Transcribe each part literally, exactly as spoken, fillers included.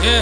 Yeah.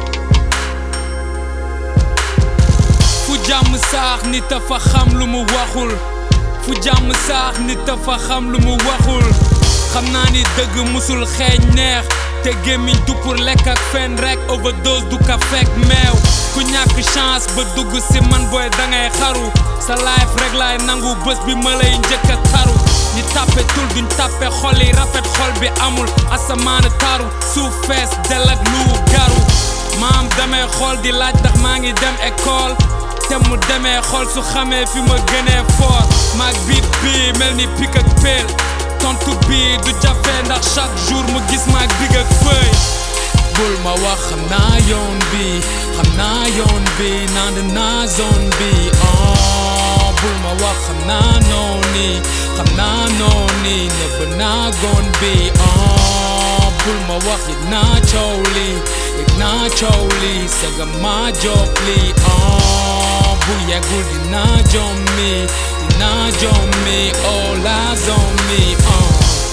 Fu jàmm saax nit dafa xam lu mu waxul. Fu jàmm saax nit dafa xam lu mu waxul. Xam naa ni dëgg musul xeeñ neex. Te gémmiñ du pour lekk ak fen rek. Overdose du ka fekk meew. Ku ñàkk chance ba dugg si man boy dangay xaru. Sa life rek laay nangu bés bi ma lay njëkk a taru. ñi tàppe tul duñ tàppe xol yi rafet xol bi amul. Asamaana taru suuf fees del ak lu garu. maam damay xool di laaj ndax maa ngi dem école. te mu demee xool su xamee fi ma gënee fort. maag biit bii mel ni pik ak peel. tontu bii du jafe ndax chaque jour mu gis maag big ak fëy. bul ma wax xam naa yoon bi xam naa yoon bi nand naa zone bi oh bul ma wax xam naa nooni xam naa nooni nëbb naa gon bi oh bul ma wax yëg naa coow li yëg naa coow li sega maa jóg li oh bu yeggul dinaa jommi dinaa jommi oh la zone mi oh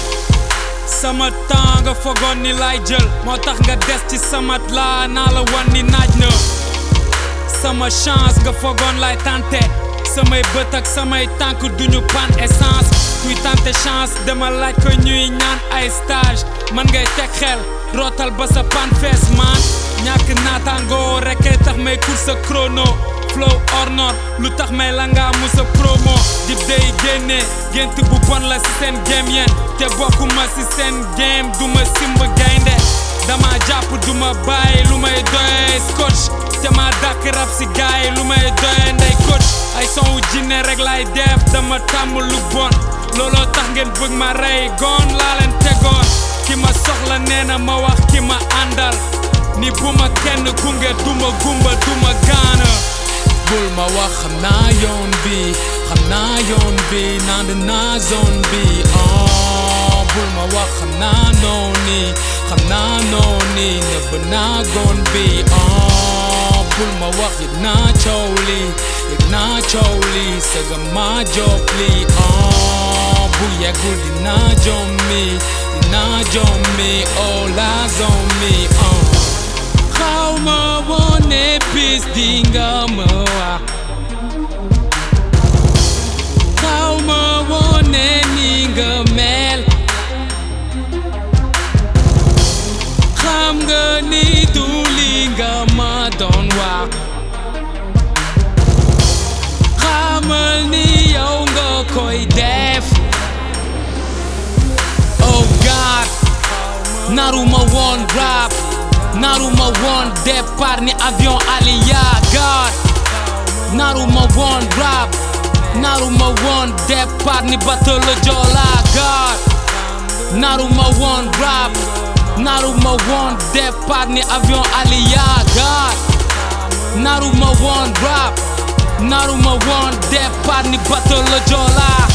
sama temps nga fogoon ni lay jël moo tax nga des ci samat laa naa la wan ni naaj na sama chance nga fogoon lay tante samay bët ak samay tànk duñu pan essence kuy tante chance dama laaj ko ñuy ñaan ay stage man ngay teg xel rootal ba sa pan fees man ñàkk naataangoo rekkee tax may course sa chrono flow or not lu tax may la nga musa promo dib day génne gént bu bon la si seen game yeen te bokkuma si seen game duma simb gaynde dama jàpp duma bàyyi lu may doyee scotch te ma dàkk rap si gaay lu may doyee ndey coach ay son wu jinne rek lay def dama tàmm lu bon looloo tax ngeen bëgg ma rey goon laa leen tegoon ki ma soxla nee na ma wax ki ma àndal ni bu ma kenn gunge duma gumba duma gaana bul ma wax xam naa yoon bi xam naa yoon bi nand naa zone bi oh bul ma wax xam naa nooni xam naa nooni nëbb naa gon bi oh bul ma wax yëg naa coow li yëg naa coow li sega maa jóg li oh bu yeggul dinaa jommi dinaa jommi oh la zone mi oh xaw ma woon ne bis di nga ma wax xaw ma woon ne ni nga mel xam nga ni du li nga ma doon wax xamal ni yow nga koy def oh God naruma woon rap naruma woon départ ni avion Aliya God naruma woon rap naruma woon départ ni bateau le Joola God naruma woon rap naruma woon départ ni avion Aliya God naruma woon rap naruma woon départ ni bateau le Joola